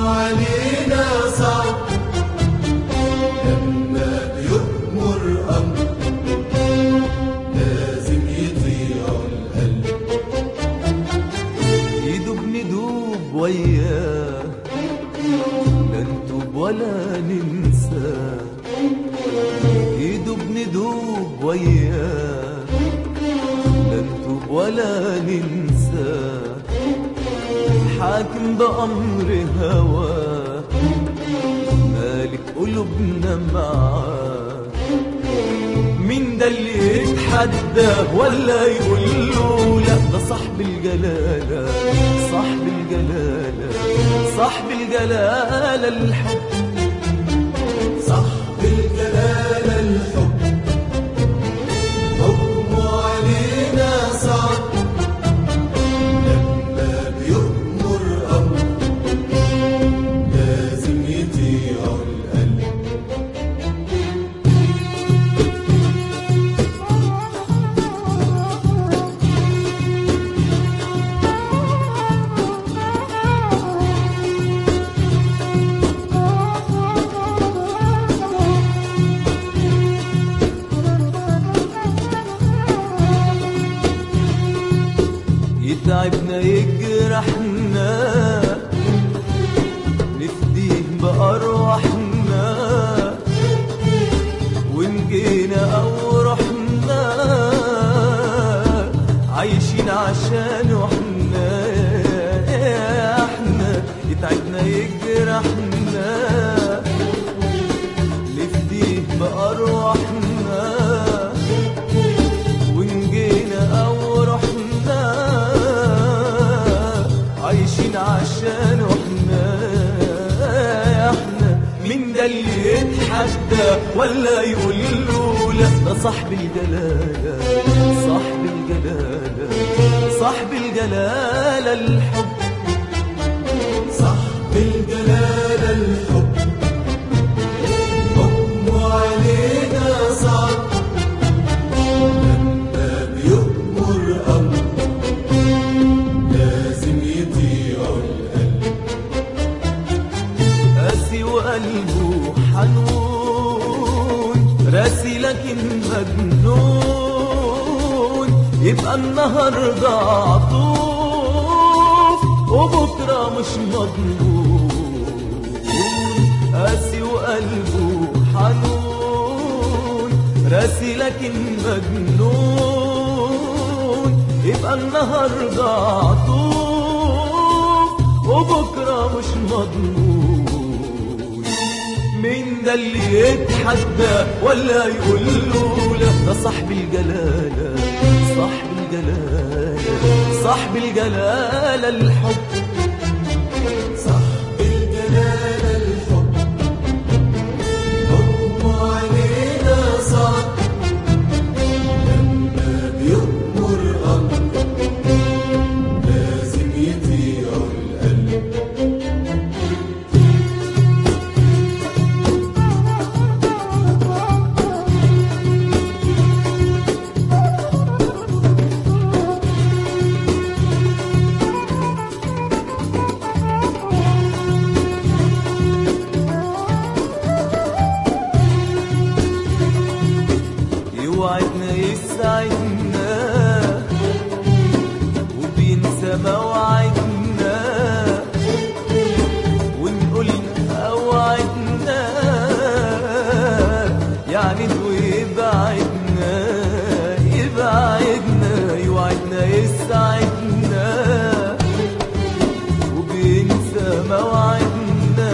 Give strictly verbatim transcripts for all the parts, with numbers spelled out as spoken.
علينا صعب لما بيؤمر أمر لازم يطيع القلب. يدوب ندوب وياه لا نتوب ولا ننسى، يدوب ندوب وياه لا نتوب ولا ننسى، حاكم بأمر هواه مالك قلوبنا معاه. مين ده اللي يتحدى ولا يقول له لا؟ ده صاحب الجلالة صاحب الجلالة صاحب الجلالة الحب، صاحب الجلالة الحب حكمه علينا صعب لما بيؤمر أمر لازم يطيع القلب. يتعبنا يجرحنا نفديه بأرواحنا، وإن جينا أو رحنا عايشين عشانه احنا. احنا يتعبنا يجرحنا نفديه بأرواحنا، وإن جينا أو رحنا عايشين عشانه احنا. احنا مين ده اللي يتحدى ولا يقول له لا؟ ده صاحب الجلالة صاحب الجلالة صاحب الجلالة الحب، صاحب الجلالة الحب حكمه علينا صعب لما بيؤمر أمر لازم يطيع القلب. قاسي وقلبه حنون راسي لكن مجنون، يبقى النهارده عطوف وبكره مش مضمون. قاسي وقلبه حنون راسي لكن مجنون، يبقى النهارده عطوف وبكره مش مضمون. مين ده اللي يتحدى ولا يقول له لا؟ ده صاحب الجلالة صاحب الجلالة صاحب الجلالة الحب، صاحب الجلالة الحب حكمه علينا صعب لما بيؤمر أمر لازم يطيع القلب. يوعدنا يسعدنا وبينسى مواعيدنا، ونقولنا أوعدنا يعني ويبعدنا يبعدنا. يوعدنا يسعدنا وبينسى مواعيدنا،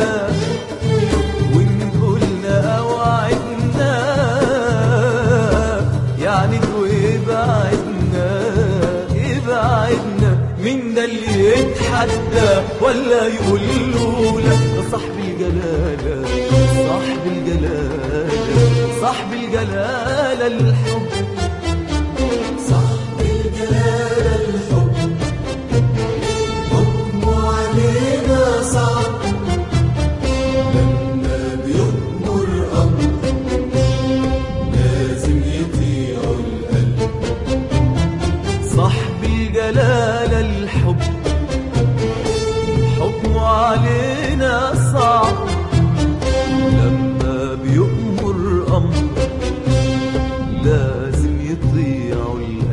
ونقولنا أوعدنا يعني ويبعدنا يبعدنا. مين ده اللي يتحدى ولا يقول له لا؟ ده صاحب الجلالة صاحب الجلالة صاحب الجلالة الحب، صاحب الجلالة الحب حكمه علينا صعب لما بيؤمر أمر لازم يطيع القلب. صاحب الجلالة الحب حكمه عليه يطيعوا القلب.